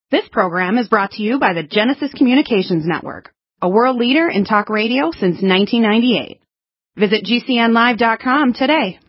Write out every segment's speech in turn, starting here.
This program is brought to you by the Genesis Communications Network, a world leader in talk radio since 1998. Visit GCNlive.com today.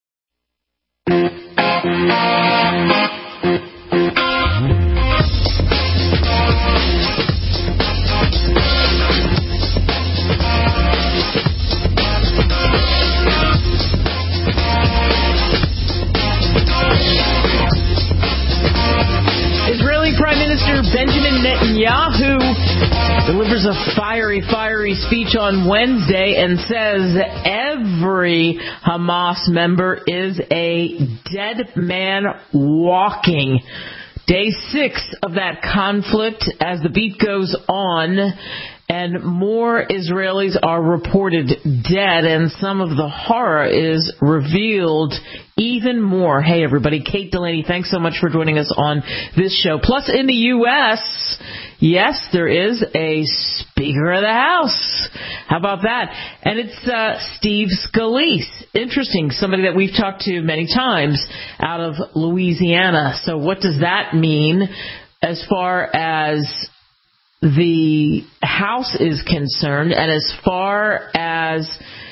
Israeli Prime Minister Benjamin Netanyahu delivers a fiery speech on Wednesday and says every Hamas member is a dead man walking. Day 6 of that conflict as the beat goes on, and more Israelis are reported dead, and some of the horror is revealed even more. Hey, everybody, Kate Delaney, thanks so much for joining us on this show. Plus, in the U.S., yes, there is a Speaker of the House. How about that? And it's Steve Scalise. Interesting, somebody that we've talked to many times out of Louisiana. So what does that mean as far as the House is concerned, and as far as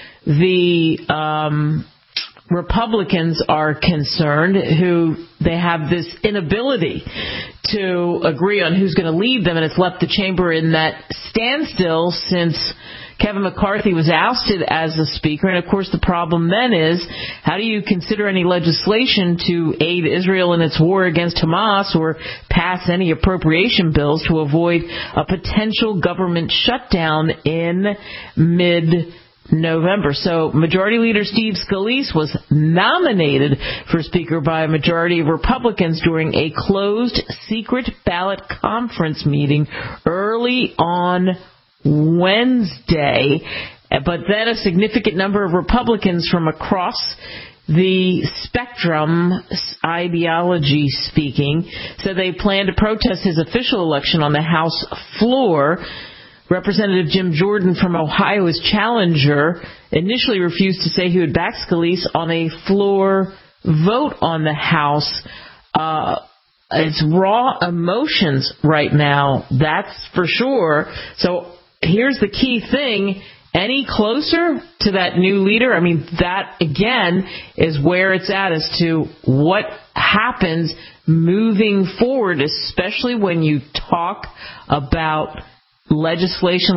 the Republicans are concerned, who they have this inability to agree on who's going to lead them, and it's left the chamber in that standstill since Kevin McCarthy was ousted as the Speaker. And, of course, the problem then is, how do you consider any legislation to aid Israel in its war against Hamas or pass any appropriation bills to avoid a potential government shutdown in mid-November? So Majority Leader Steve Scalise was nominated for Speaker by a majority of Republicans during a closed secret ballot conference meeting early on Wednesday, but then a significant number of Republicans from across the spectrum, ideology speaking, so they plan to protest his official election on the House floor. Representative Jim Jordan from Ohio's challenger initially refused to say he would back Scalise on a floor vote on the House. It's raw emotions right now, that's for sure. So here's the key thing. Any closer to that new leader? I mean, that, again, is where it's at as to what happens moving forward, especially when you talk about legislation,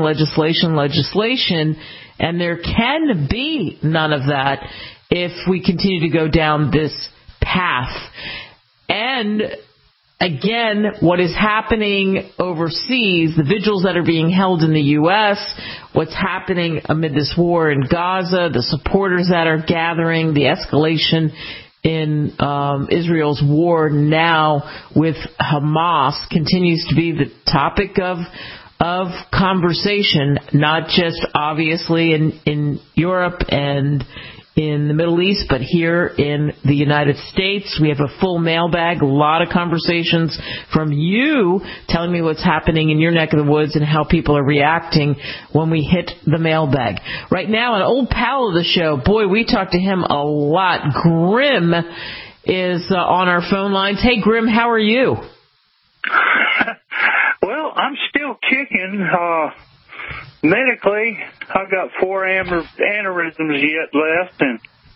and there can be none of that if we continue to go down this path. And again, what is happening overseas, the vigils that are being held in the U.S., what's happening amid this war in Gaza, the supporters that are gathering, the escalation in Israel's war now with Hamas continues to be the topic of conversation, not just obviously in Europe and in the Middle East, but here in the United States. We have a full mailbag, a lot of conversations from you telling me what's happening in your neck of the woods and how people are reacting when we hit the mailbag. Right now, an old pal of the show, boy, we talk to him a lot. Grim is on our phone lines. Hey, Grim, how are you? Well, I'm still kicking. Medically, I've got 4 aneurysms yet left, and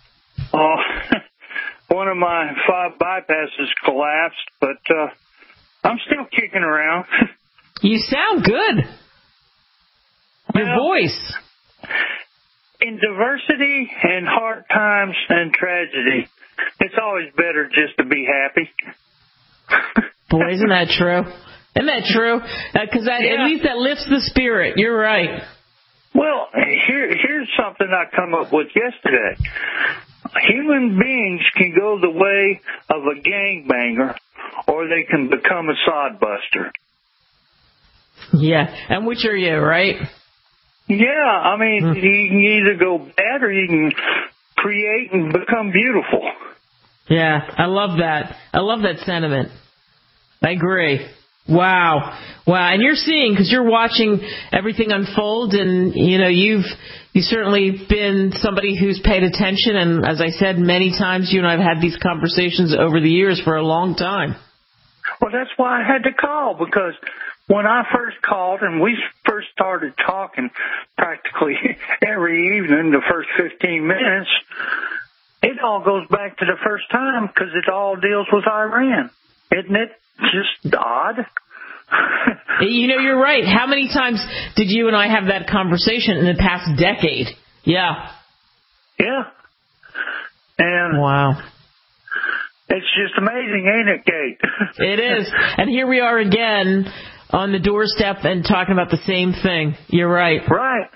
one of my 5 bypasses collapsed, but I'm still kicking around. You sound good. Your voice. In diversity and hard times and tragedy, it's always better just to be happy. Boy, isn't that true? Isn't that true? Because at least that lifts the spirit. You're right. Well, here's something I come up with yesterday. Human beings can go the way of a gangbanger, or they can become a sodbuster. Yeah, and which are you, right? Yeah, I mean, you can either go bad or you can create and become beautiful. Yeah, I love that. I love that sentiment. I agree. Wow. And you're seeing, because you're watching everything unfold, and, you know, you've certainly been somebody who's paid attention, and as I said many times, you and I have had these conversations over the years for a long time. Well, that's why I had to call, because when I first called and we first started talking practically every evening, the first 15 minutes, it all goes back to the first time because it all deals with Iran. Isn't it just odd? You know, you're right. How many times did you and I have that conversation in the past decade? Yeah. Yeah. And wow. It's just amazing, ain't it, Kate? It is. And here we are again on the doorstep and talking about the same thing. You're right. Right.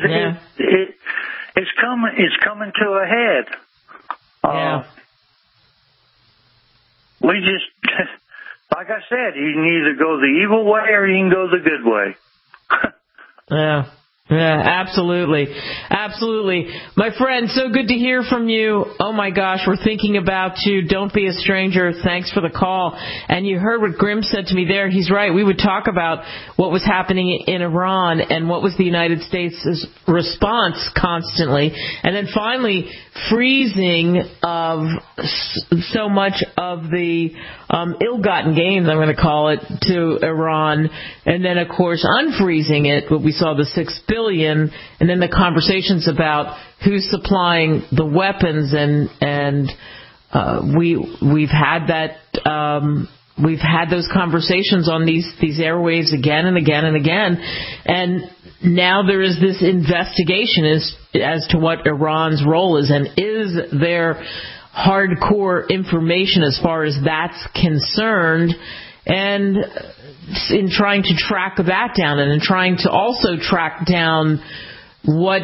It's coming to a head. Yeah. We just, like I said, you can either go the evil way or you can go the good way. Yeah. Yeah, absolutely. Absolutely. My friend, so good to hear from you. Oh, my gosh, we're thinking about you. Don't be a stranger. Thanks for the call. And you heard what Grim said to me there. He's right. We would talk about what was happening in Iran and what was the United States' response constantly. And then finally, freezing of so much of the ill-gotten gains, I'm going to call it, to Iran. And then, of course, unfreezing it, what we saw the $6 billion, and then the conversations about who's supplying the weapons, and we've had that we've had those conversations on these airwaves again and again and again, and now there is this investigation as to what Iran's role is, and is there hardcore information as far as that's concerned, and in trying to track that down, and in trying to also track down what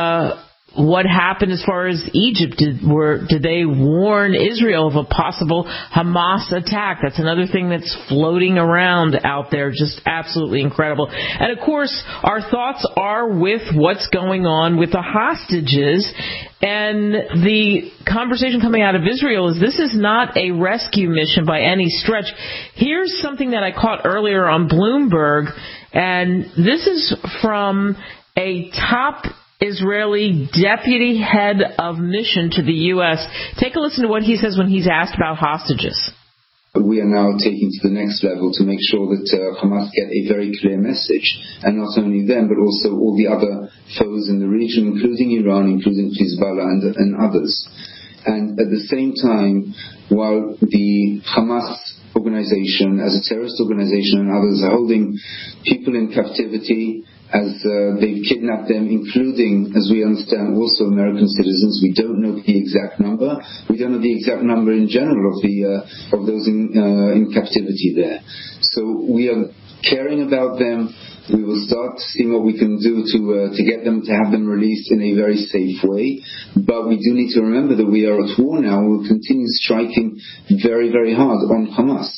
happened as far as Egypt. Did they warn Israel of a possible Hamas attack? That's another thing that's floating around out there. Just absolutely incredible. And of course, our thoughts are with what's going on with the hostages. And the conversation coming out of Israel is this is not a rescue mission by any stretch. Here's something that I caught earlier on Bloomberg, and this is from a top Israeli deputy head of mission to the U.S. Take a listen to what he says when he's asked about hostages. We are now taking to the next level to make sure that Hamas get a very clear message, and not only them, but also all the other foes in the region, including Iran, including Hezbollah and others. And at the same time, while the Hamas organization, as a terrorist organization, and others are holding people in captivity, as they've kidnapped them, including, as we understand, also American citizens. We don't know the exact number. We don't know the exact number in general of those in captivity there. So we are caring about them. We will start seeing what we can do to get them, to have them released in a very safe way. But we do need to remember that we are at war now. We'll continue striking very, very hard on Hamas.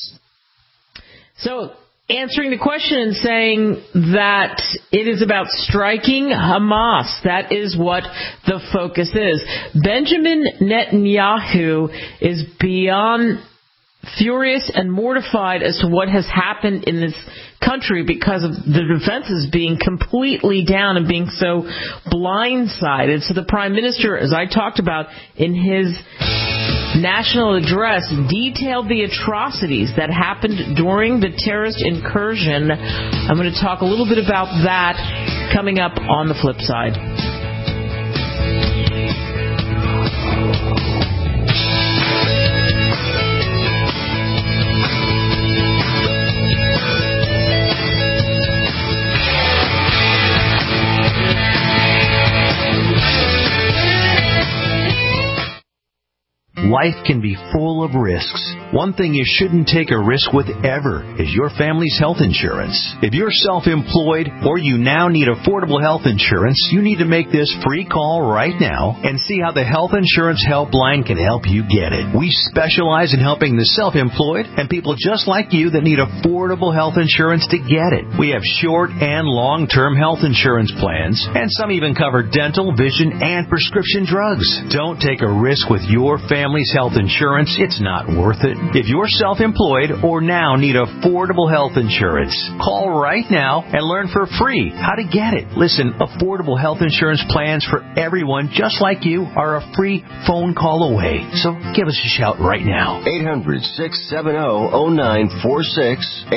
So, answering the question and saying that it is about striking Hamas. That is what the focus is. Benjamin Netanyahu is beyond furious and mortified as to what has happened in this country because of the defenses being completely down and being so blindsided. So the Prime Minister, as I talked about in his national address, detailed the atrocities that happened during the terrorist incursion. I'm going to talk a little bit about that coming up on the flip side. Life can be full of risks. One thing you shouldn't take a risk with ever is your family's health insurance. If you're self-employed or you now need affordable health insurance, you need to make this free call right now and see how the Health Insurance Helpline can help you get it. We specialize in helping the self-employed and people just like you that need affordable health insurance to get it. We have short and long-term health insurance plans, and some even cover dental, vision, and prescription drugs. Don't take a risk with your family family's health insurance, it's not worth it. If you're self-employed or now need affordable health insurance, call right now and learn for free how to get it. Listen, affordable health insurance plans for everyone just like you are a free phone call away. So give us a shout right now. 800-670-0946.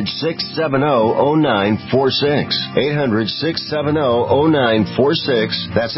800-670-0946. 800-670-0946. That's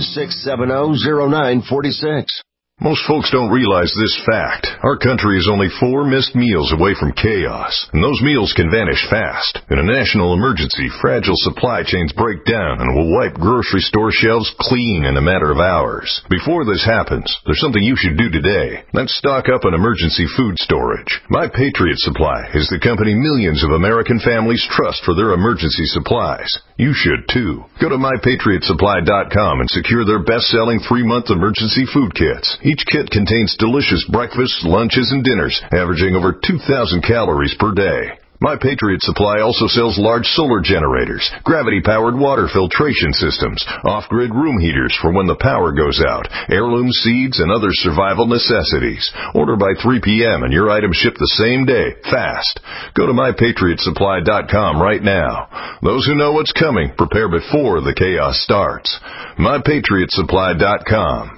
800-670-0946. Most folks don't realize this fact. Our country is only 4 missed meals away from chaos, and those meals can vanish fast. In a national emergency, fragile supply chains break down and will wipe grocery store shelves clean in a matter of hours. Before this happens, there's something you should do today. Let's stock up on emergency food storage. My Patriot Supply is the company millions of American families trust for their emergency supplies. You should too. Go to MyPatriotSupply.com and secure their best-selling 3-month emergency food kits. Each kit contains delicious breakfasts, lunches, and dinners, averaging over 2,000 calories per day. My Patriot Supply also sells large solar generators, gravity-powered water filtration systems, off-grid room heaters for when the power goes out, heirloom seeds, and other survival necessities. Order by 3 p.m. and your items ship the same day, fast. Go to MyPatriotSupply.com right now. Those who know what's coming prepare before the chaos starts. MyPatriotSupply.com.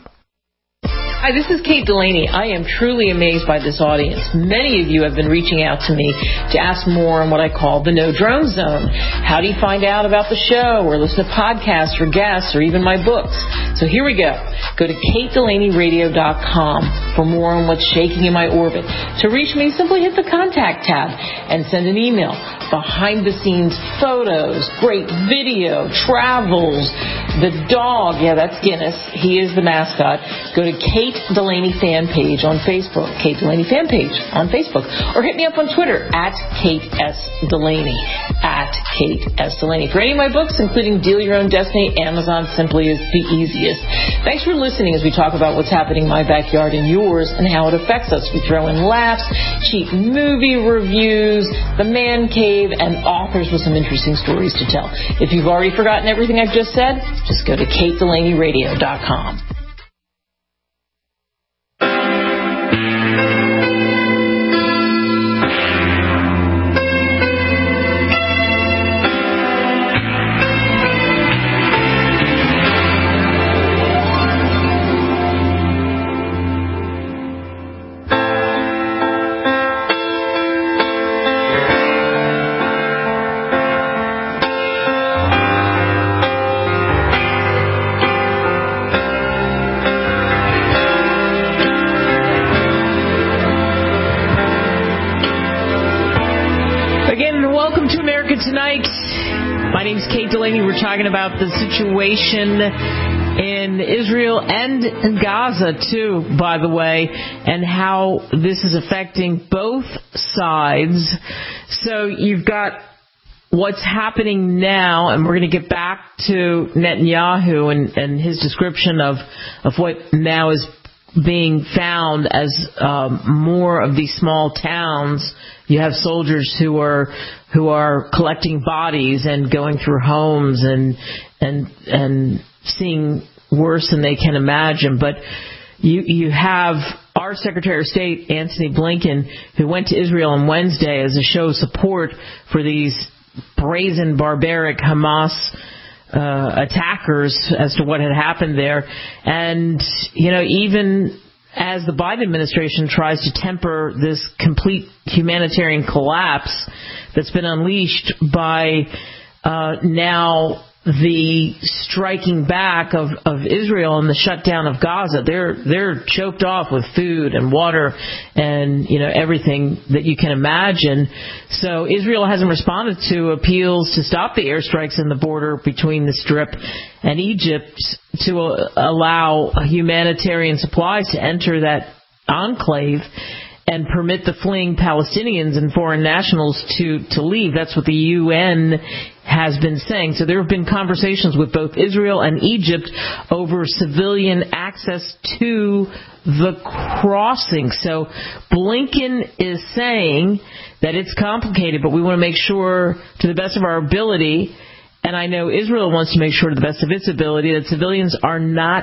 Hi, this is Kate Delaney. I am truly amazed by this audience. Many of you have been reaching out to me to ask more on what I call the No Drone Zone. How do you find out about the show or listen to podcasts or guests or even my books? So here we go. Go to KateDelaneyRadio.com for more on what's shaking in my orbit. To reach me, simply hit the contact tab and send an email. Behind-the-scenes photos, great video, travels, the dog. Yeah, that's Guinness. He is the mascot. Go to Kate Delaney fan page on Facebook. Kate Delaney fan page on Facebook. Or hit me up on Twitter at Kate S. Delaney. At Kate S. Delaney. For any of my books, including Deal Your Own Destiny, Amazon simply is the easiest. Thanks for listening as we talk about what's happening in my backyard and yours and how it affects us. We throw in laughs, cheap movie reviews, the man cave, and authors with some interesting stories to tell. If you've already forgotten everything I've just said, just go to KateDelaneyRadio.com. My name's Kate Delaney. We're talking about the situation in Israel and in Gaza, too, by the way, and how this is affecting both sides. So you've got what's happening now, and we're going to get back to Netanyahu and his description of what now is being found as more of these small towns. You have soldiers who are collecting bodies and going through homes and seeing worse than they can imagine. But you have our Secretary of State, Antony Blinken, who went to Israel on Wednesday as a show of support for these brazen, barbaric Hamas attackers as to what had happened there. And, even as the Biden administration tries to temper this complete humanitarian collapse that's been unleashed by now the striking back of Israel and the shutdown of Gaza, they're choked off with food and water and everything that you can imagine. So Israel hasn't responded to appeals to stop the airstrikes in the border between the Strip and Egypt to allow humanitarian supplies to enter that enclave and permit the fleeing Palestinians and foreign nationals to leave. That's what the UN has been saying. So there have been conversations with both Israel and Egypt over civilian access to the crossing. So Blinken is saying that it's complicated, but we want to make sure to the best of our ability, and I know Israel wants to make sure to the best of its ability, that civilians are not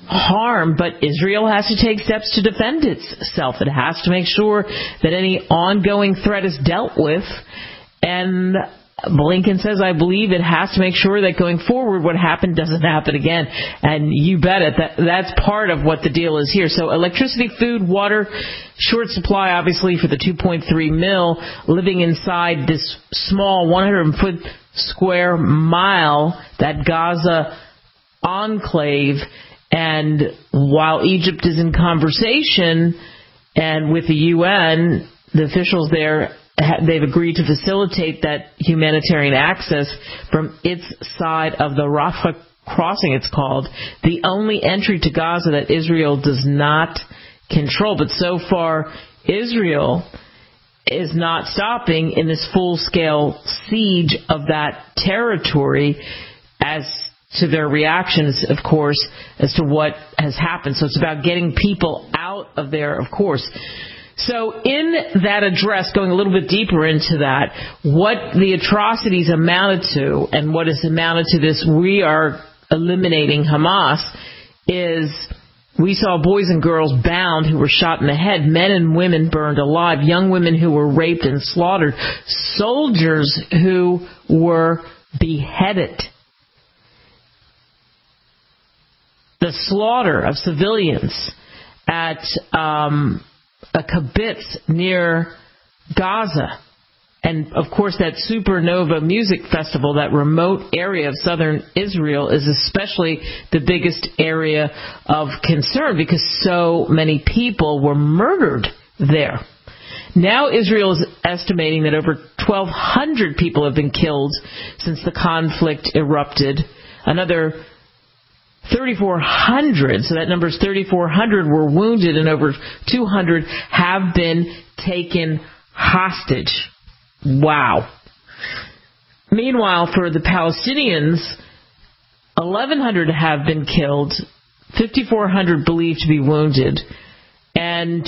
harm, but Israel has to take steps to defend itself. It has to make sure that any ongoing threat is dealt with. And Blinken says, I believe it has to make sure that going forward what happened doesn't happen again. And you bet it, that's part of what the deal is here. So electricity, food, water, short supply, obviously, for the 2.3 million living inside this small 100-foot square mile, that Gaza enclave. And while Egypt is in conversation and with the UN, the officials there, they've agreed to facilitate that humanitarian access from its side of the Rafah crossing, it's called, the only entry to Gaza that Israel does not control. But so far, Israel is not stopping in this full-scale siege of that territory as to their reactions, of course, as to what has happened. So it's about getting people out of there, of course. So in that address, going a little bit deeper into that, what the atrocities amounted to and what is amounted to this, we are eliminating Hamas, is we saw boys and girls bound who were shot in the head, men and women burned alive, young women who were raped and slaughtered, soldiers who were beheaded. The slaughter of civilians at a kibbutz near Gaza. And, of course, that Supernova Music Festival, that remote area of southern Israel, is especially the biggest area of concern because so many people were murdered there. Now Israel is estimating that over 1,200 people have been killed since the conflict erupted. Another 3,400, so that number is 3,400 were wounded and over 200 have been taken hostage. Wow. Meanwhile, for the Palestinians, 1,100 have been killed, 5,400 believed to be wounded, and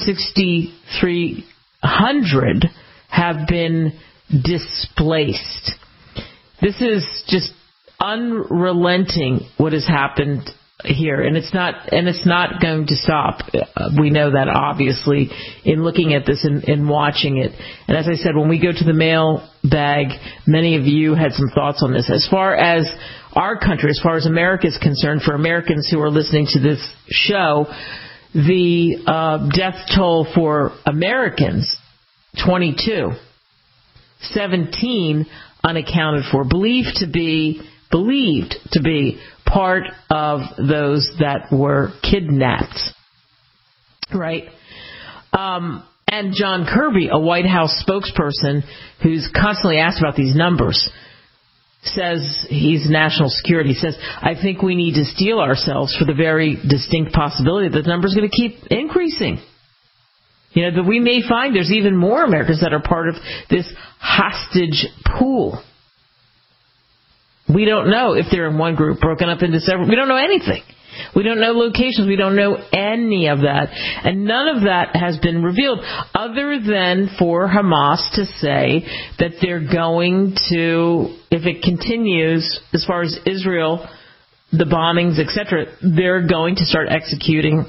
26,300 have been displaced. This is just unrelenting what has happened here, and it's not going to stop. We know that, obviously, in looking at this and watching it. And as I said, when we go to the mail bag, many of you had some thoughts on this. As far as our country, as far as America is concerned, for Americans who are listening to this show, the death toll for Americans, 22, 17 unaccounted for, believed to be part of those that were kidnapped, right? And John Kirby, a White House spokesperson who's constantly asked about these numbers, says, he's national security, says, I think we need to steel ourselves for the very distinct possibility that the number's going to keep increasing. You know, that we may find there's even more Americans that are part of this hostage pool. We don't know if they're in one group, broken up into several. We don't know anything. We don't know locations. We don't know any of that. And none of that has been revealed other than for Hamas to say that they're going to, if it continues, as far as Israel, the bombings, etc., they're going to start executing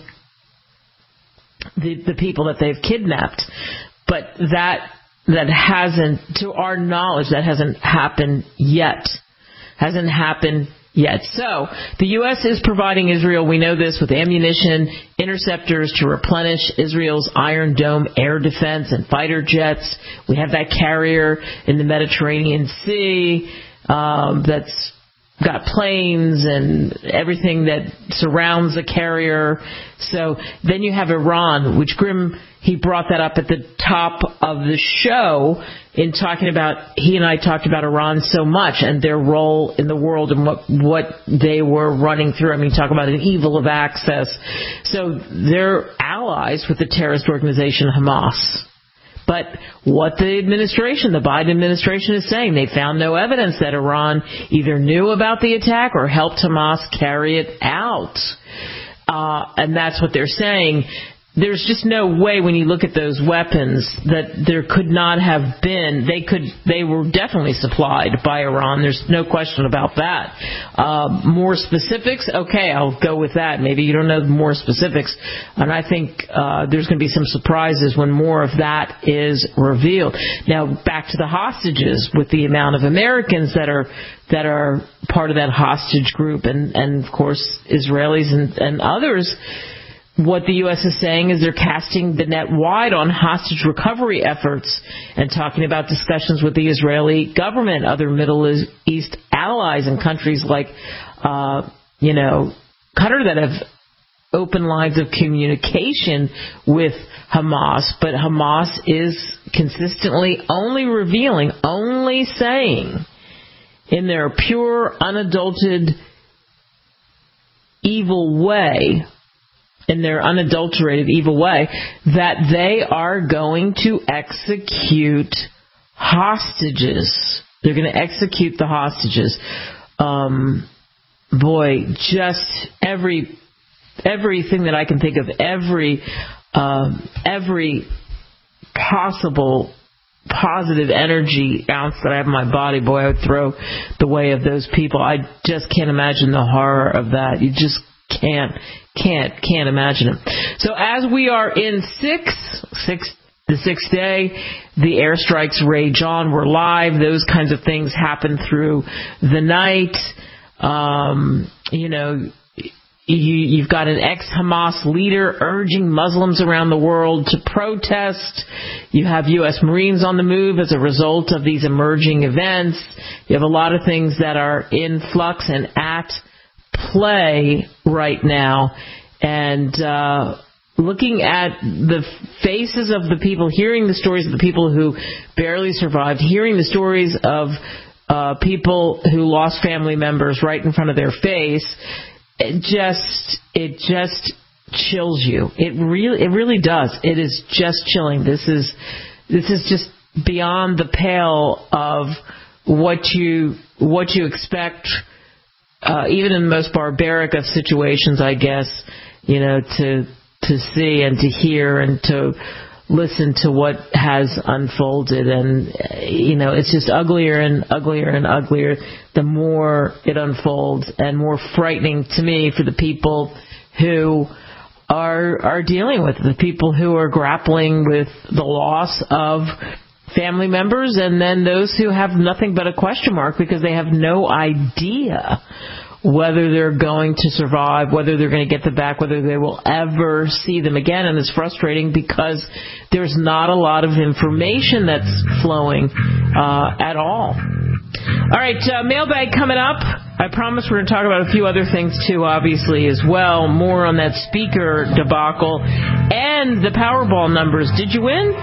the people that they've kidnapped. But that hasn't, to our knowledge, that hasn't happened yet. Hasn't happened yet. So the U.S. is providing Israel, we know this, with ammunition, interceptors to replenish Israel's Iron Dome air defense and fighter jets. We have that carrier in the Mediterranean Sea that's got planes and everything that surrounds the carrier. So then you have Iran, which Grim, he brought that up at the top of the show in talking about, he and I talked about Iran so much and their role in the world and what they were running through. I mean, talk about an evil of access. So they're allies with the terrorist organization Hamas. But what the Biden administration is saying, they found no evidence that Iran either knew about the attack or helped Hamas carry it out. And that's what they're saying. there's just no way when you look at those weapons that there could not have been. They were definitely supplied by Iran. There's no question about that. More specifics? Okay, I'll go with that. Maybe you don't know more specifics. And I think there's going to be some surprises when more of that is revealed. Now, back to the hostages, with the amount of Americans that are part of that hostage group, and of course, Israelis and others. What the U.S. is saying is they're casting the net wide on hostage recovery efforts and talking about discussions with the Israeli government, other Middle East allies, and countries like, Qatar, that have open lines of communication with Hamas. But Hamas is consistently only saying in their pure, unadulterated, evil way, that they are going to execute hostages. They're going to execute the hostages. Just everything that I can think of, every possible positive energy ounce that I have in my body, I would throw the way of those people. I just can't imagine the horror of that. You just can't imagine it. So as we are in the sixth day, the airstrikes rage on. We're live. Those kinds of things happen through the night. You've got an ex-Hamas leader urging Muslims around the world to protest. You have U.S. Marines on the move as a result of these emerging events. You have a lot of things that are in flux and at play right now, and looking at the faces of the people, hearing the stories of the people who barely survived, hearing the stories of people who lost family members right in front of their face, it just chills you. It really does. It is just chilling. This is just beyond the pale of what you expect. Even in the most barbaric of situations, I guess, to see and to hear and to listen to what has unfolded. And, it's just uglier and uglier and uglier the more it unfolds, and more frightening to me for the people who are dealing with it, the people who are grappling with the loss of family members, and then those who have nothing but a question mark because they have no idea whether they're going to survive, whether they're going to get them back, whether they will ever see them again. And it's frustrating because there's not a lot of information that's flowing at all. All right, mailbag coming up. I promise we're going to talk about a few other things, too, obviously, as well. More on that speaker debacle and the Powerball numbers. Did you win?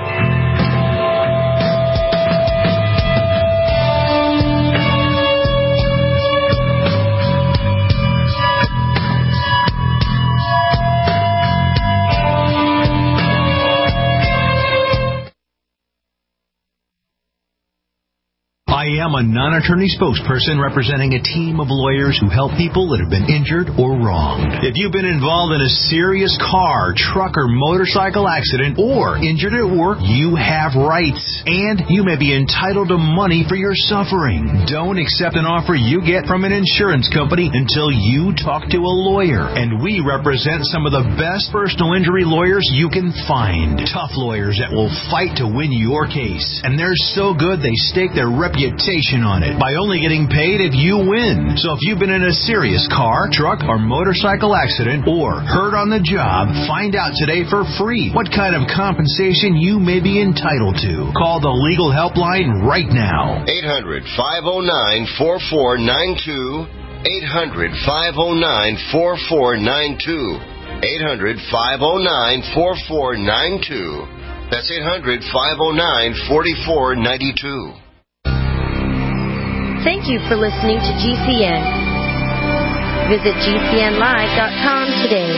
I am a non-attorney spokesperson representing a team of lawyers who help people that have been injured or wronged. If you've been involved in a serious car, truck, or motorcycle accident, or injured at work, you have rights, and you may be entitled to money for your suffering. Don't accept an offer you get from an insurance company until you talk to a lawyer, and we represent some of the best personal injury lawyers you can find. Tough lawyers that will fight to win your case, and they're so good they stake their reputation on it by only getting paid if you win. So if you've been in a serious car, truck, or motorcycle accident, or hurt on the job, find out today for free what kind of compensation you may be entitled to. Call the legal helpline right now. 800-509-4492. 800-509-4492. 800-509-4492. That's 800-509-4492. Thank you for listening to GCN. Visit GCNlive.com today.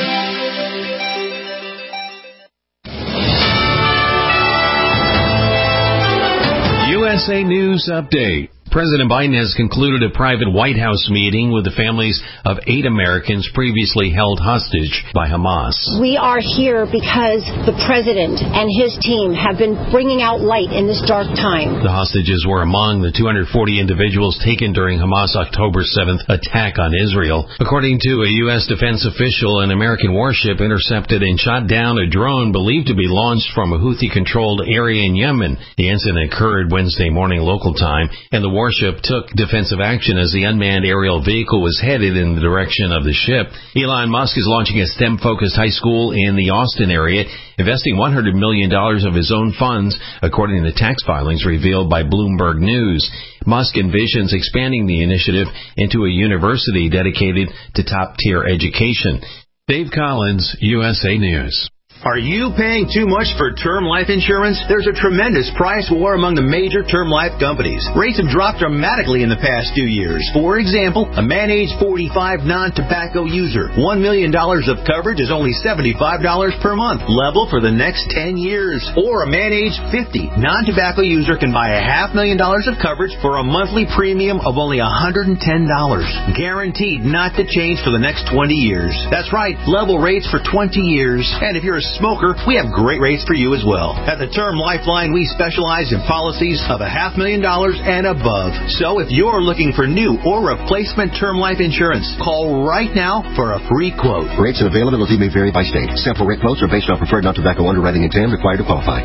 USA News Update. President Biden has concluded a private White House meeting with the families of 8 Americans previously held hostage by Hamas. We are here because the president and his team have been bringing out light in this dark time. The hostages were among the 240 individuals taken during Hamas' October 7th attack on Israel. According to a U.S. defense official, an American warship intercepted and shot down a drone believed to be launched from a Houthi-controlled area in Yemen. The incident occurred Wednesday morning local time, and the warship took defensive action as the unmanned aerial vehicle was headed in the direction of the ship. Elon Musk is launching a STEM-focused high school in the Austin area, investing $100 million of his own funds, according to tax filings revealed by Bloomberg News. Musk envisions expanding the initiative into a university dedicated to top-tier education. Dave Collins, USA News. Are you paying too much for term life insurance? There's a tremendous price war among the major term life companies. Rates have dropped dramatically in the past 2 years. For example, a man age 45 non-tobacco user, $1 million of coverage is only $75 per month, level for the next 10 years. Or a man age 50 non-tobacco user can buy $500,000 of coverage for a monthly premium of only $110, guaranteed not to change for the next 20 years. That's right, level rates for 20 years. And if you're a smoker, we have great rates for you as well. At the Term Lifeline, we specialize in policies of $500,000 and above. So if you're looking for new or replacement term life insurance, call right now for a free quote. Rates and availability may vary by state. Sample rate quotes are based on preferred non-tobacco underwriting exam required to qualify.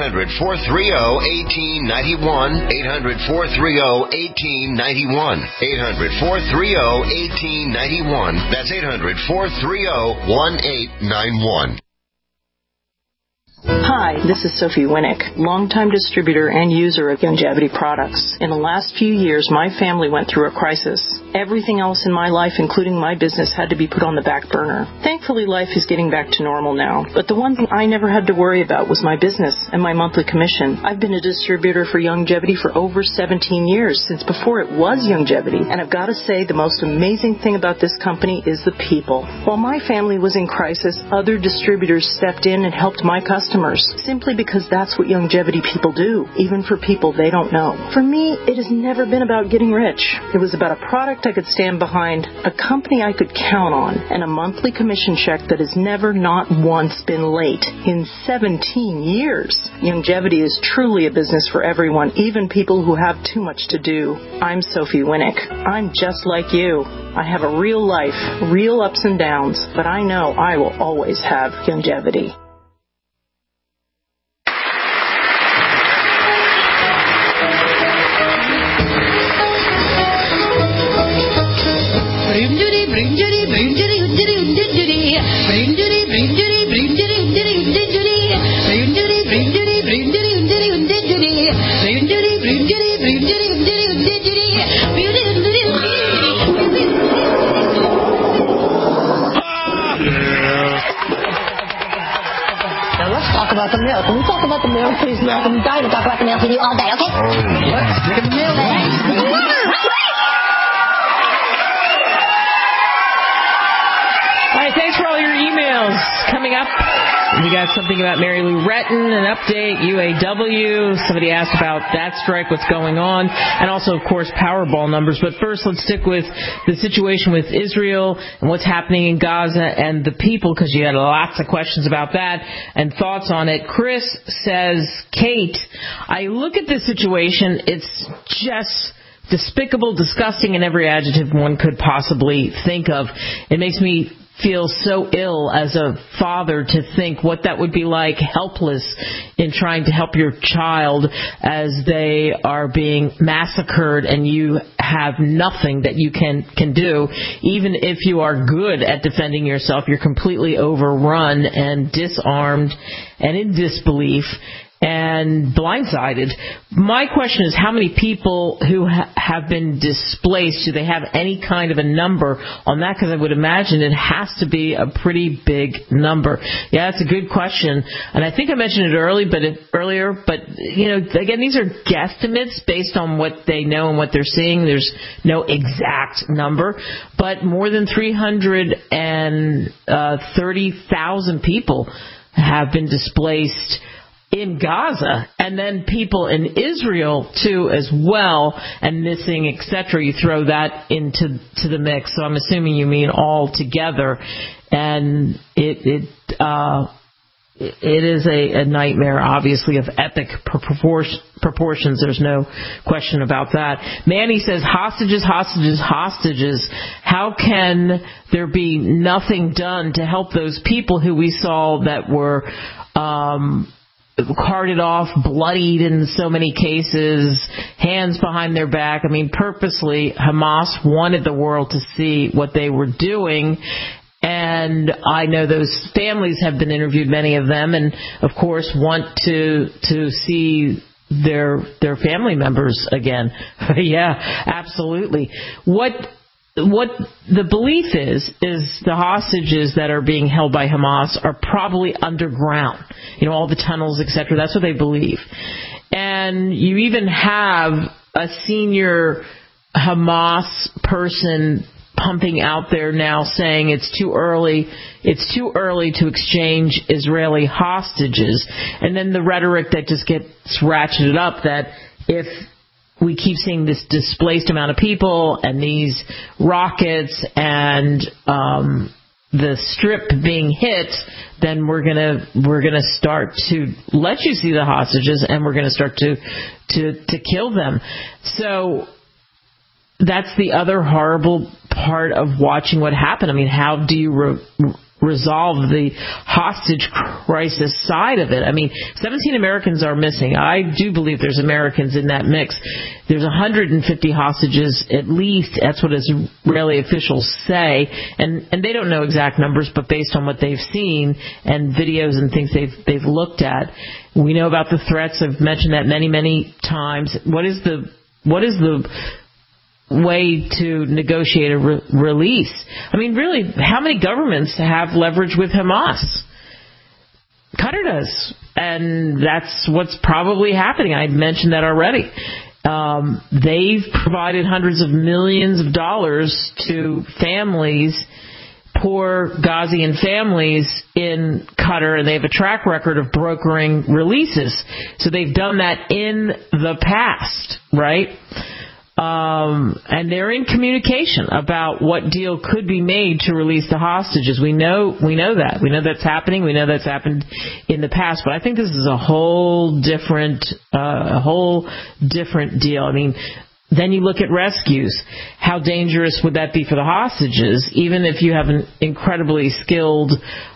800-430-1891. 800-430-1891. 800-430-1891. That's 800-430-1891. Hi, this is Sophie Winnick, longtime distributor and user of Youngevity products. In the last few years, my family went through a crisis. Everything else in my life, including my business, had to be put on the back burner. Thankfully, life is getting back to normal now. But the one thing I never had to worry about was my business and my monthly commission. I've been a distributor for Youngevity for over 17 years, since before it was Youngevity. And I've got to say, the most amazing thing about this company is the people. While my family was in crisis, other distributors stepped in and helped my customers, simply because that's what Youngevity people do, even for people they don't know. For me, it has never been about getting rich. It was about a product I could stand behind, a company I could count on, and a monthly commission check that has never, not once, been late in 17 years. Youngevity is truly a business for everyone, even people who have too much to do. I'm Sophie Winnick. I'm just like you. I have a real life, real ups and downs, but I know I will always have Youngevity. About the milk. When we talk about the milk, please, milk, and we die to talk about the milk with you all day, okay? Oh, let's get milk. All right, thanks for all your emails. Coming up, we got something about Mary Lou Retton, an update, UAW. Somebody asked about that strike, what's going on, and also, of course, Powerball numbers. But first, let's stick with the situation with Israel and what's happening in Gaza and the people, because you had lots of questions about that and thoughts on it. Chris says, Kate, I look at this situation, it's just despicable, disgusting, and every adjective one could possibly think of. It makes me feel so ill as a father to think what that would be like, helpless in trying to help your child as they are being massacred and you have nothing that you can do. Even if you are good at defending yourself, you're completely overrun and disarmed and in disbelief and blindsided. My question is, how many people who have been displaced, do they have any kind of a number on that? Because I would imagine it has to be a pretty big number. Yeah, that's a good question. And I think I mentioned it earlier, but, you know, again, these are guesstimates based on what they know and what they're seeing. There's no exact number. But more than 330,000 people have been displaced in Gaza, and then people in Israel too as well, and missing, etc. You throw that into the mix. So I'm assuming you mean all together, and it is a nightmare, obviously, of epic proportions. There's no question about that. Manny says, hostages, hostages, hostages. How can there be nothing done to help those people who we saw that were carted off, bloodied in so many cases, hands behind their back? I mean, purposely, Hamas wanted the world to see what they were doing. And I know those families have been interviewed, many of them, and of course want to see their family members again. Yeah, absolutely. What the belief is the hostages that are being held by Hamas are probably underground. You know, all the tunnels, etc. That's what they believe. And you even have a senior Hamas person pumping out there now saying it's too early to exchange Israeli hostages. And then the rhetoric that just gets ratcheted up, that if we keep seeing this displaced amount of people and these rockets and the strip being hit, then we're gonna start to let you see the hostages, and we're gonna start to kill them. So that's the other horrible part of watching what happened. I mean, how do you resolve the hostage crisis side of it? I mean, 17 Americans are missing. I do believe there's Americans in that mix. There's 150 hostages at least. That's what Israeli officials say, and they don't know exact numbers, but based on what they've seen and videos and things they've looked at, we know about the threats. I've mentioned that many times. What is the way to negotiate a release? I mean, really, how many governments have leverage with Hamas? Qatar does, and that's what's probably happening. I mentioned that already. They've provided hundreds of millions of dollars to families, poor Ghazian families in Qatar, and they have a track record of brokering releases. So they've done that in the past, right? And they're in communication about what deal could be made to release the hostages. We know that. We know that's happening. We know that's happened in the past. But I think this is a whole different deal. I mean, then you look at rescues. How dangerous would that be for the hostages? Even if you have an incredibly skilled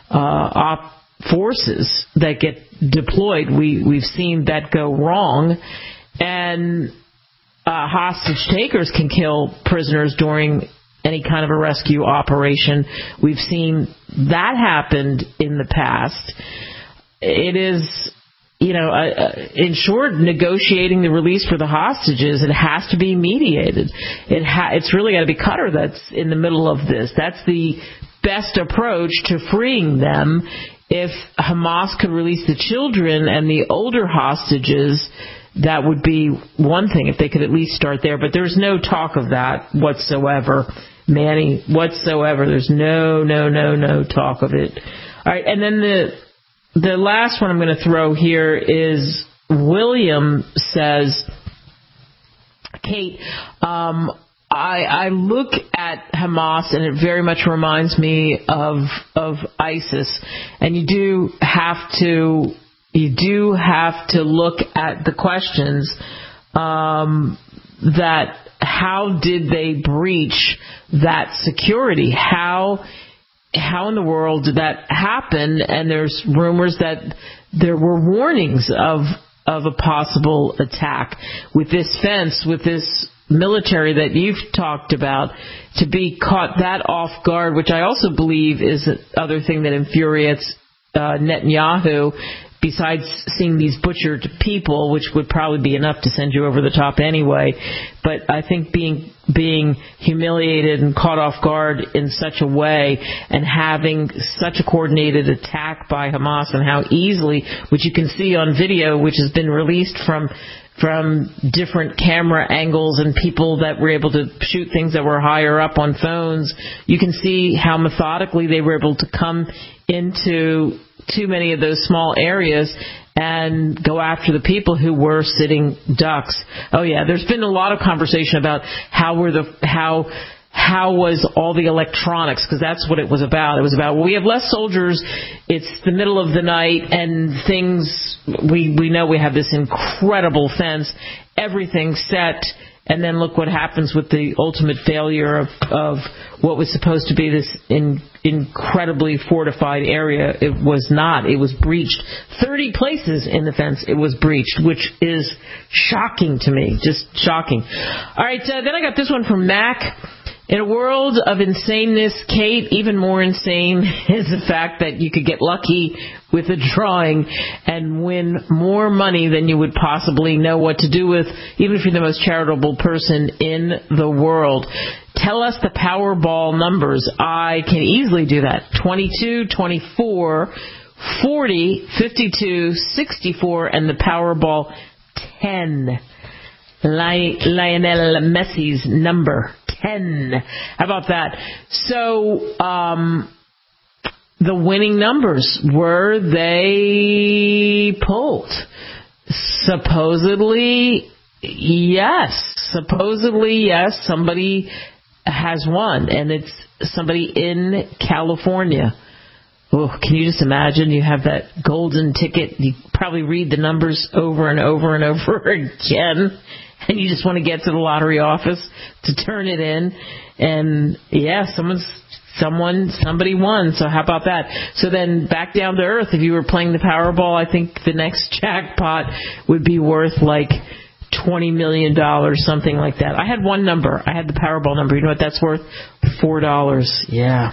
forces that get deployed, we've seen that go wrong. And hostage takers can kill prisoners during any kind of a rescue operation. We've seen that happened in the past. It is, in short, negotiating the release for the hostages. It has to be mediated. It's really got to be Qatar that's in the middle of this. That's the best approach to freeing them. If Hamas could release the children and the older hostages, that would be one thing, if they could at least start there. But there's no talk of that whatsoever, Manny, whatsoever. There's no talk of it. All right, and then the last one I'm going to throw here is William says, Kate, I look at Hamas and it very much reminds me of ISIS, and you do have to look at the questions that how did they breach that security? How in the world did that happen? And there's rumors that there were warnings of a possible attack with this fence, with this military that you've talked about, to be caught that off guard, which I also believe is another thing that infuriates Netanyahu, besides seeing these butchered people, which would probably be enough to send you over the top anyway. But I think being humiliated and caught off guard in such a way, and having such a coordinated attack by Hamas, and how easily, which you can see on video, which has been released from different camera angles and people that were able to shoot things that were higher up on phones, you can see how methodically they were able to come into too many of those small areas and go after the people who were sitting ducks. Oh yeah, there's been a lot of conversation about how was all the electronics, because that's what it was about. It was about, well, we have less soldiers, it's the middle of the night, and things, we know we have this incredible fence, everything's set, and then look what happens with the ultimate failure of what was supposed to be this incredibly fortified area. It was not. It was breached. 30 places in the fence it was breached, which is shocking to me. Just shocking. All right, then I got this one from Mac. In a world of insaneness, Kate, even more insane is the fact that you could get lucky with a drawing and win more money than you would possibly know what to do with, even if you're the most charitable person in the world. Tell us the Powerball numbers. I can easily do that. 22, 24, 40, 52, 64, and the Powerball 10. Lionel Messi's number 10. How about that? So, the winning numbers, were they pulled? Supposedly, yes. Somebody has won, and it's somebody in California. Oh, can you just imagine? You have that golden ticket. You probably read the numbers over and over and over again, and you just want to get to the lottery office to turn it in. And yeah, somebody won. So how about that? So then back down to earth. If you were playing the Powerball, I think the next jackpot would be worth like $20 million, something like that. I had one number. I had the Powerball number. You know what that's worth? $4. Yeah.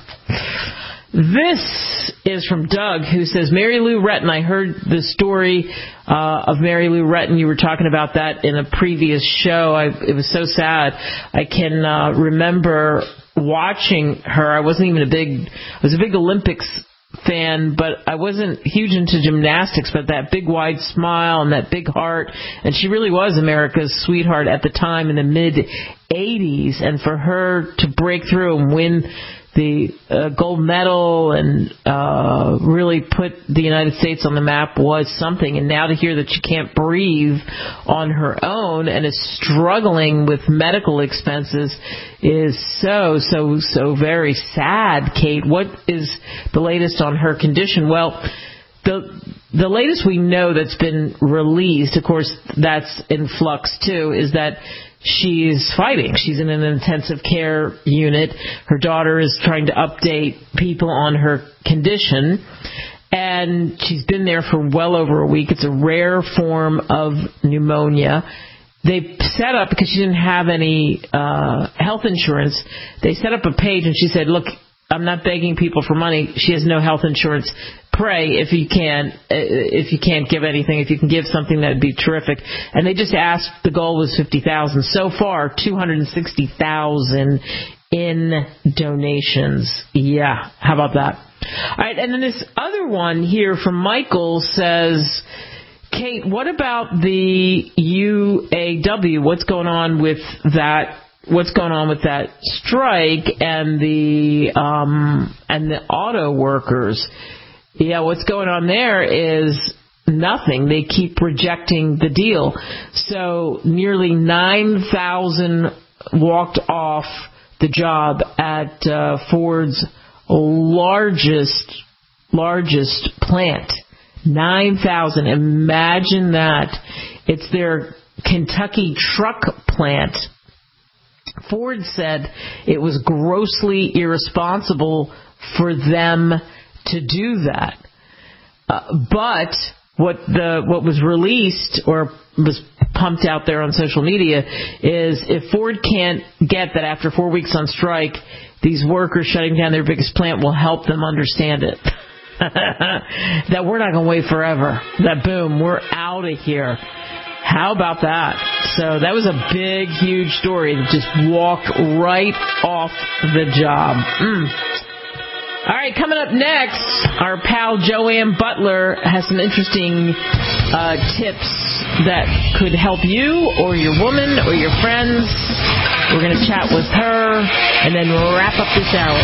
This is from Doug, who says, Mary Lou Retton. I heard the story of Mary Lou Retton. You were talking about that in a previous show. It was so sad. I can remember watching her. I was a big Olympics fan, but I wasn't huge into gymnastics, but that big wide smile and that big heart, and she really was America's sweetheart at the time in the mid-'80s, and for her to break through and win the gold medal and really put the United States on the map was something. And now to hear that she can't breathe on her own and is struggling with medical expenses is so very sad. Kate, what is the latest on her condition? Well, the latest we know that's been released, of course, that's in flux too, is that she's fighting. She's in an intensive care unit. Her daughter is trying to update people on her condition, and she's been there for well over a week. It's a rare form of pneumonia. They set up, because she didn't have any health insurance, they set up a page, and she said, look, I'm not begging people for money. She has no health insurance. Pray if you can't give anything. If you can give something, that'd be terrific. And they just asked, the goal was $50,000. So far, $260,000 in donations. Yeah, how about that? All right, and then this other one here from Michael says, Kate, what about the UAW? What's going on with that? What's going on with that strike and the auto workers? Yeah, what's going on there is nothing. They keep rejecting the deal. So nearly 9,000 walked off the job at Ford's largest plant. 9,000. Imagine that. It's their Kentucky truck plant. Ford said it was grossly irresponsible for them to do that. But what was released or was pumped out there on social media is if Ford can't get that after 4 weeks on strike, these workers shutting down their biggest plant will help them understand it. That we're not going to wait forever. That boom, we're out of here. How about that? So that was a big, huge story that just walked right off the job. All right, coming up next, our pal Joanne Butler has some interesting tips that could help you or your woman or your friends. We're going to chat with her and then we'll wrap up this hour.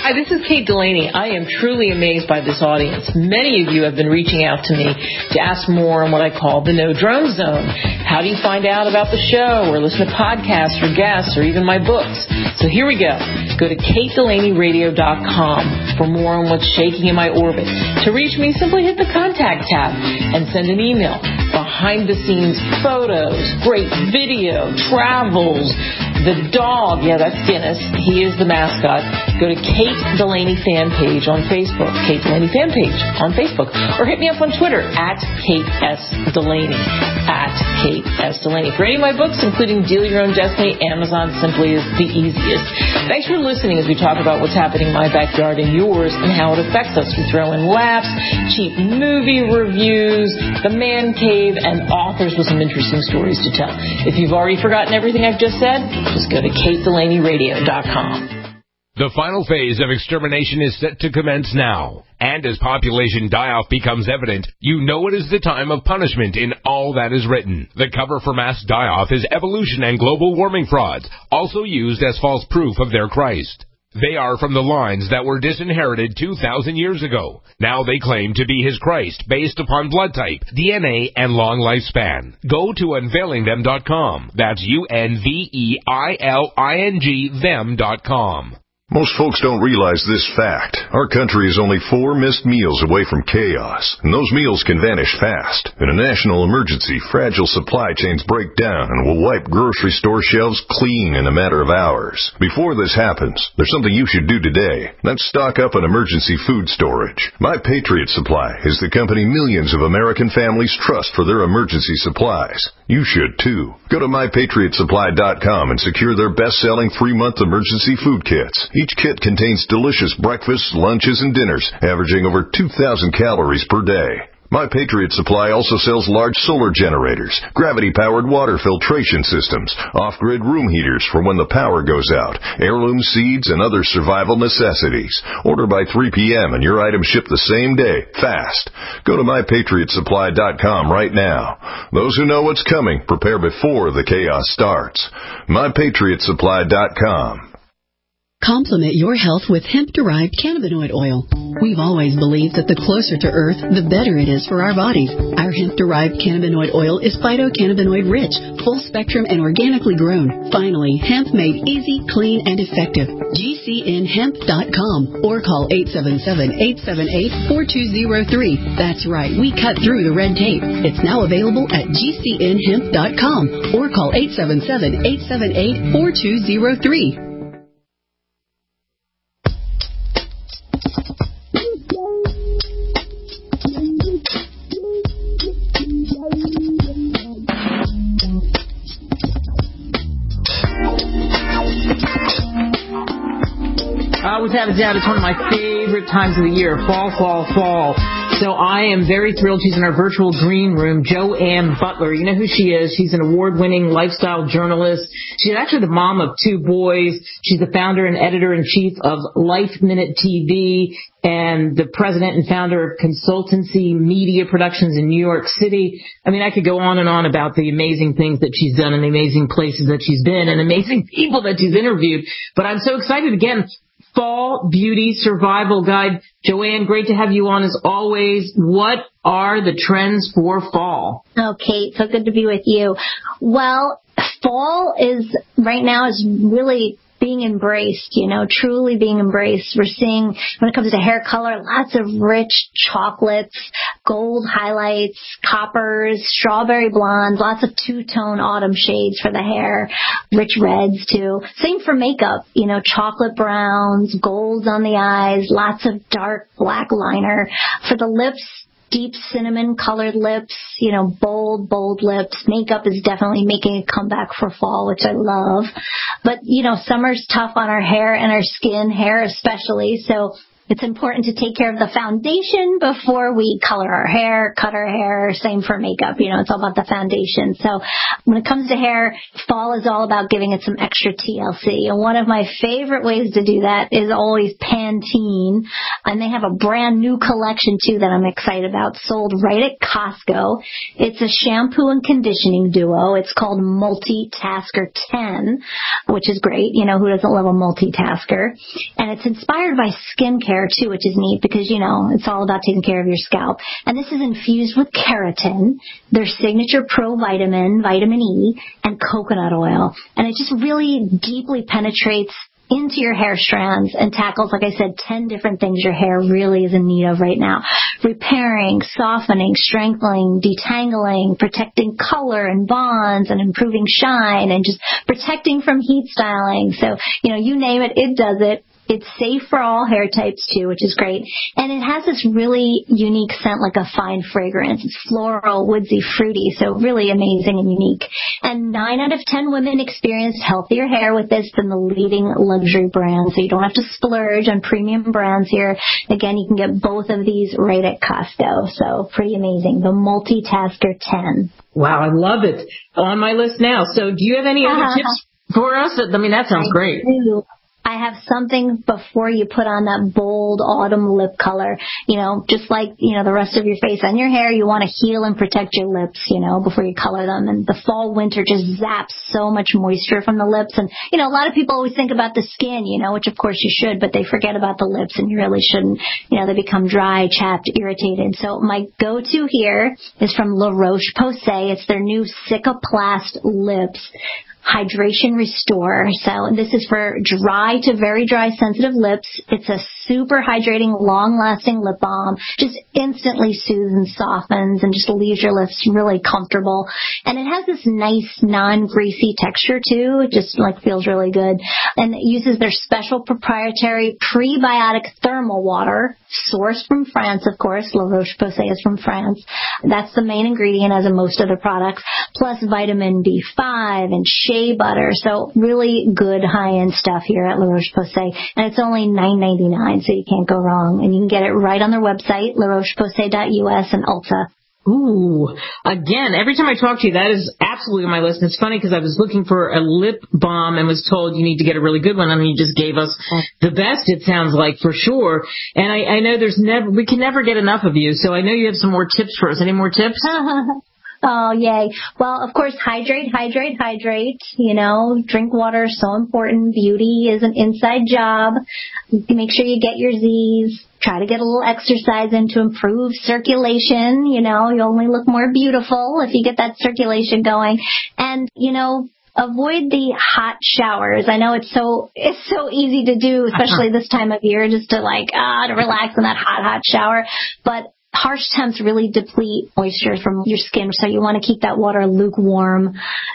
Hi, this is Kate Delaney. I am truly amazed by this audience. Many of you have been reaching out to me to ask more on what I call the No Drone Zone. How do you find out about the show or listen to podcasts or guests or even my books? So here we go. Go to KateDelaneyRadio.com for more on what's shaking in my orbit. To reach me, simply hit the contact tab and send an email. Behind-the-scenes photos, great video, travels, the dog, yeah, that's Guinness. He is the mascot. Go to Kate Delaney fan page on Facebook, Kate Delaney fan page on Facebook, or hit me up on Twitter at Kate S. Delaney, at Kate S. Delaney. For any of my books, including Deal Your Own Destiny, Amazon simply is the easiest. Thanks for listening as we talk about what's happening in my backyard and yours and how it affects us. We throw in laughs, cheap movie reviews, the man cave, and authors with some interesting stories to tell. If you've already forgotten everything I've just said, just go to KateDelaneyRadio.com. The final phase of extermination is set to commence now. And as population die-off becomes evident, you know it is the time of punishment in all that is written. The cover for mass die-off is evolution and global warming frauds, also used as false proof of their Christ. They are from the lines that were disinherited 2,000 years ago. Now they claim to be his Christ based upon blood type, DNA, and long lifespan. Go to unveilingthem.com. That's UNVEILING them.com. Most folks don't realize this fact. Our country is only 4 missed meals away from chaos, and those meals can vanish fast. In a national emergency, fragile supply chains break down and will wipe grocery store shelves clean in a matter of hours. Before this happens, there's something you should do today. That's stock up on emergency food storage. My Patriot Supply is the company millions of American families trust for their emergency supplies. You should too. Go to MyPatriotSupply.com and secure their best-selling 3-month emergency food kits. Each kit contains delicious breakfasts, lunches, and dinners, averaging over 2,000 calories per day. My Patriot Supply also sells large solar generators, gravity-powered water filtration systems, off-grid room heaters for when the power goes out, heirloom seeds, and other survival necessities. Order by 3 p.m. and your items ship the same day, fast. Go to MyPatriotSupply.com right now. Those who know what's coming, prepare before the chaos starts. MyPatriotSupply.com. Complement your health with hemp-derived cannabinoid oil. We've always believed that the closer to Earth, the better it is for our bodies. Our hemp-derived cannabinoid oil is phytocannabinoid-rich, full-spectrum, and organically grown. Finally, hemp made easy, clean, and effective. GCNhemp.com or call 877-878-4203. That's right, we cut through the red tape. It's now available at GCNhemp.com or call 877-878-4203. Without a doubt, it's one of my favorite times of the year, fall. So I am very thrilled. She's in our virtual green room, Joanne Butler. You know who she is. She's an award-winning lifestyle journalist. She's actually the mom of 2 boys. She's the founder and editor-in-chief of Life Minute TV and the president and founder of Consultancy Media Productions in New York City. I mean, I could go on and on about the amazing things that she's done and the amazing places that she's been and amazing people that she's interviewed. But I'm so excited again. Fall Beauty Survival Guide. Joanne, great to have you on as always. What are the trends for fall? Oh, Kate, so good to be with you. Well, fall right now is really being embraced, truly being embraced. We're seeing, when it comes to hair color, lots of rich chocolates, gold highlights, coppers, strawberry blondes, lots of two-tone autumn shades for the hair, rich reds too. Same for makeup, chocolate browns, golds on the eyes, lots of dark black liner. For the lips, deep cinnamon colored lips, bold lips. Makeup is definitely making a comeback for fall, which I love. But, summer's tough on our hair and our skin, hair especially. So It's important to take care of the foundation before we color our hair, cut our hair, same for makeup. It's all about the foundation. So when it comes to hair, fall is all about giving it some extra TLC. And one of my favorite ways to do that is always Pantene. And they have a brand new collection, too, that I'm excited about, sold right at Costco. It's a shampoo and conditioning duo. It's called Multitasker 10, which is great. Who doesn't love a multitasker? And it's inspired by skincare, too, which is neat because, it's all about taking care of your scalp. And this is infused with keratin, their signature pro vitamin, vitamin E, and coconut oil. And it just really deeply penetrates into your hair strands and tackles, like I said, 10 different things your hair really is in need of right now. Repairing, softening, strengthening, detangling, protecting color and bonds, and improving shine, and just protecting from heat styling. So, you name it, it does it. It's safe for all hair types, too, which is great. And it has this really unique scent, like a fine fragrance. It's floral, woodsy, fruity, so really amazing and unique. And 9 out of 10 women experience healthier hair with this than the leading luxury brands. So you don't have to splurge on premium brands here. Again, you can get both of these right at Costco. So pretty amazing. The Multitasker 10. Wow, I love it. On my list now. So do you have any other tips for us? That sounds great. I have something before you put on that bold autumn lip color. Just like, the rest of your face and your hair, you want to heal and protect your lips, before you color them. And the fall, winter just zaps so much moisture from the lips. And, a lot of people always think about the skin, which of course you should, but they forget about the lips, and you really shouldn't. They become dry, chapped, irritated. So my go-to here is from La Roche-Posay. It's their new Cicaplast Lips Hydration Restore. So this is for dry to very dry sensitive lips. It's a super hydrating, long-lasting lip balm. Just instantly soothes and softens and just leaves your lips really comfortable. And it has this nice non-greasy texture too. It just feels really good. And it uses their special proprietary prebiotic thermal water, sourced from France, of course. La Roche-Posay is from France. That's the main ingredient, as in most other products, plus vitamin B5 and shea butter. So really good high-end stuff here at La Roche-Posay. And it's only $9.99, so you can't go wrong. And you can get it right on their website, larocheposay.us and Ulta. Ooh, again, every time I talk to you, that is absolutely on my list. And it's funny because I was looking for a lip balm and was told you need to get a really good one. I mean, you just gave us the best, it sounds like, for sure. And I know we can never get enough of you. So I know you have some more tips for us. Any more tips? Oh, yay. Well, of course, hydrate. Drink water is so important. Beauty is an inside job. Make sure you get your Z's. Try to get a little exercise in to improve circulation. You only look more beautiful if you get that circulation going. And, avoid the hot showers. I know it's so easy to do, especially this time of year, just to relax in that hot shower. But harsh temps really deplete moisture from your skin, so you want to keep that water lukewarm,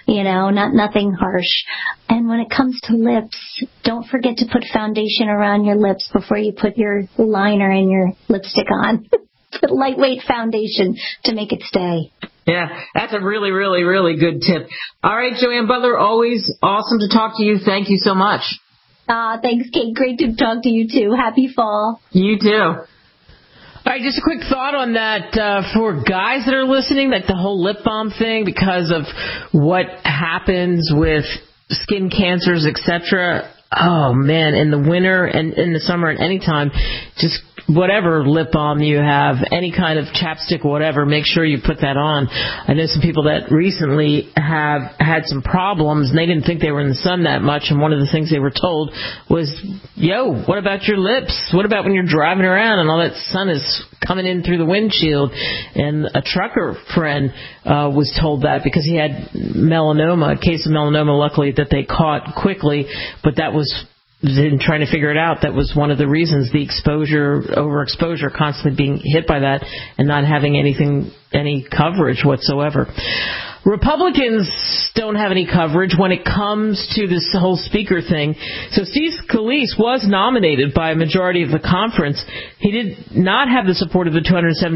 nothing harsh. And when it comes to lips, don't forget to put foundation around your lips before you put your liner and your lipstick on. Put lightweight foundation to make it stay. Yeah, that's a really, really, really good tip. All right, Joanne Butler, always awesome to talk to you. Thank you so much. Thanks, Kate. Great to talk to you, too. Happy fall. You too. All right, just a quick thought on that for guys that are listening, the whole lip balm thing, because of what happens with skin cancers, etc. Oh, man, in the winter and in the summer and any time, just whatever lip balm you have, any kind of chapstick, whatever, make sure you put that on. I know some people that recently have had some problems, and they didn't think they were in the sun that much, and one of the things they were told was, what about your lips? What about when you're driving around and all that sun is coming in through the windshield? And a trucker friend was told that because he had melanoma, a case of melanoma, luckily, that they caught quickly, but that was in trying to figure it out, that was one of the reasons, the overexposure, constantly being hit by that and not having any coverage whatsoever. Republicans don't have any coverage when it comes to this whole speaker thing. So Steve Scalise was nominated by a majority of the conference. He did not have the support of the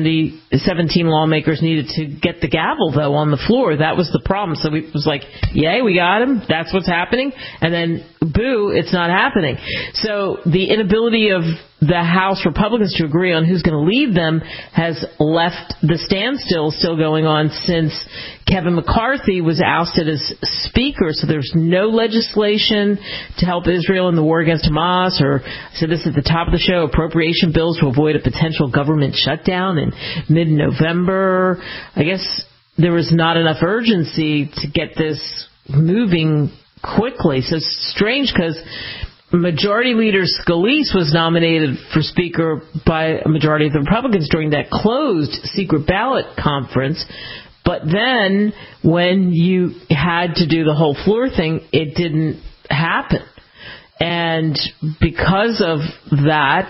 217 lawmakers needed to get the gavel, though, on the floor. That was the problem. So it was like, yay, we got him. That's what's happening. And then, boo, it's not happening. So the inability of the House Republicans to agree on who's going to lead them has left the standstill still going on since Kevin McCarthy was ousted as Speaker. So there's no legislation to help Israel in the war against Hamas, or I said this at the top of the show, appropriation bills to avoid a potential government shutdown in mid-November. I guess there was not enough urgency to get this moving quickly. So it's strange because Majority Leader Scalise was nominated for Speaker by a majority of the Republicans during that closed secret ballot conference. But then when you had to do the whole floor thing, it didn't happen. And because of that,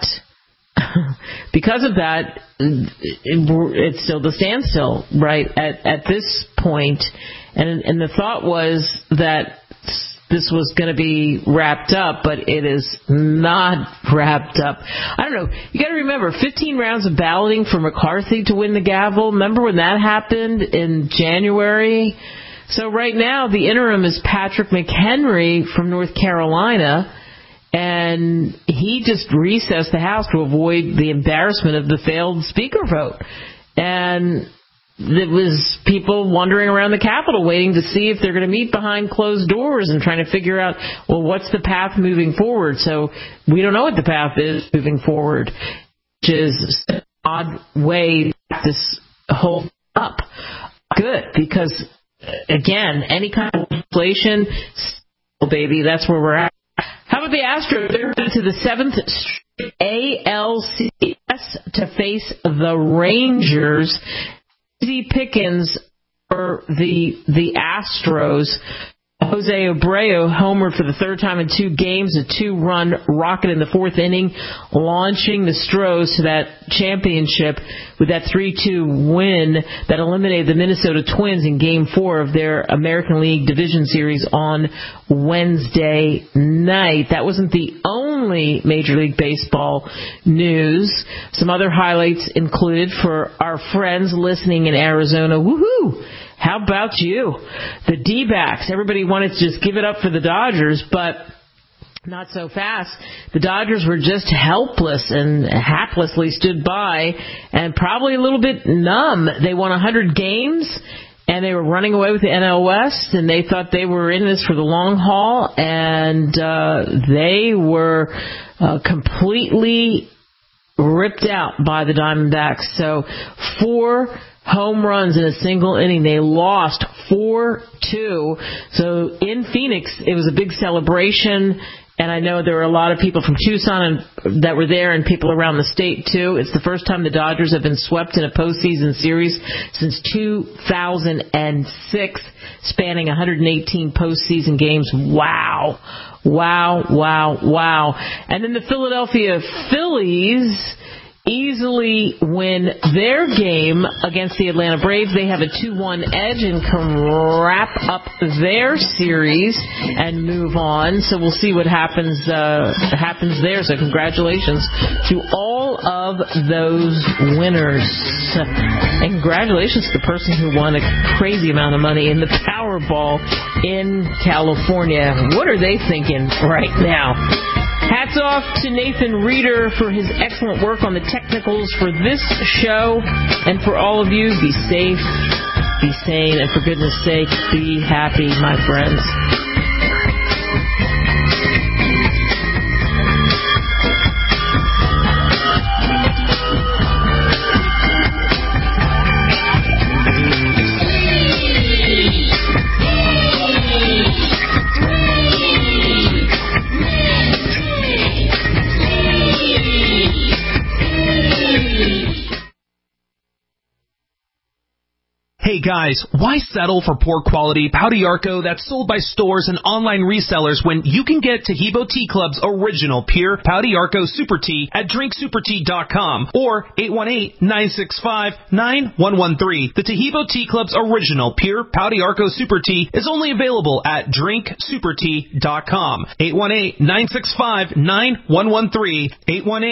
it's still the standstill, right, at this point. And the thought was that this was going to be wrapped up, but it is not wrapped up. I don't know. You got to remember, 15 rounds of balloting for McCarthy to win the gavel. Remember when that happened in January? So right now, the interim is Patrick McHenry from North Carolina, and he just recessed the House to avoid the embarrassment of the failed Speaker vote. And it was people wandering around the Capitol waiting to see if they're going to meet behind closed doors and trying to figure out, well, what's the path moving forward? So we don't know what the path is moving forward, which is an odd way to this whole up. Good, because, again, any kind of inflation, baby, that's where we're at. How about the Astros? They're to the 7th ALCS to face the Rangers. Easy pickings for the Astros. Jose Abreu homered for the third time in 2 games, a 2-run rocket in the 4th inning, launching the Stros to that championship with that 3-2 win that eliminated the Minnesota Twins in Game 4 of their American League Division Series on Wednesday night. That wasn't the only Major League Baseball news. Some other highlights included for our friends listening in Arizona. Woohoo! How about you? The D-backs. Everybody wanted to just give it up for the Dodgers, but not so fast. The Dodgers were just helpless and haplessly stood by and probably a little bit numb. They won 100 games, and they were running away with the NL West, and they thought they were in this for the long haul, and they were completely ripped out by the Diamondbacks. So 4 home runs in a single inning. They lost 4-2. So in Phoenix, it was a big celebration. And I know there were a lot of people from Tucson that were there, and people around the state, too. It's the first time the Dodgers have been swept in a postseason series since 2006, spanning 118 postseason games. Wow. Wow, wow, wow. And then the Philadelphia Phillies easily win their game against the Atlanta Braves. They have a 2-1 edge and can wrap up their series and move on. So we'll see what happens there. So congratulations to all of those winners. And congratulations to the person who won a crazy amount of money in the Powerball in California. What are they thinking right now? Hats off to Nathan Reeder for his excellent work on the technicals for this show. And for all of you, be safe, be sane, and for goodness sake, be happy, my friends. Hey guys, why settle for poor quality Pau d'Arco that's sold by stores and online resellers when you can get Taheebo Tea Club's original pure Pau d'Arco Super Tea at drinksupertea.com or 818-965-9113. The Taheebo Tea Club's original pure Pau d'Arco Super Tea is only available at drinksupertea.com. 818-965-9113.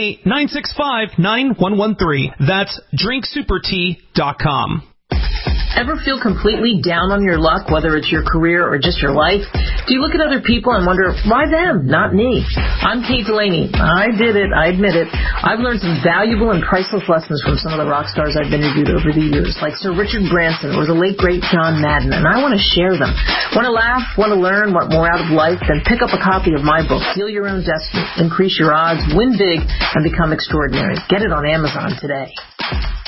818-965-9113. That's drinksupertea.com. Ever feel completely down on your luck, whether it's your career or just your life? Do you look at other people and wonder, why them, not me? I'm Kate Delaney. I did it. I admit it. I've learned some valuable and priceless lessons from some of the rock stars I've interviewed over the years, like Sir Richard Branson or the late, great John Madden, and I want to share them. Want to laugh? Want to learn? Want more out of life? Then pick up a copy of my book, Deal Your Own Destiny. Increase your odds, win big, and become extraordinary. Get it on Amazon today.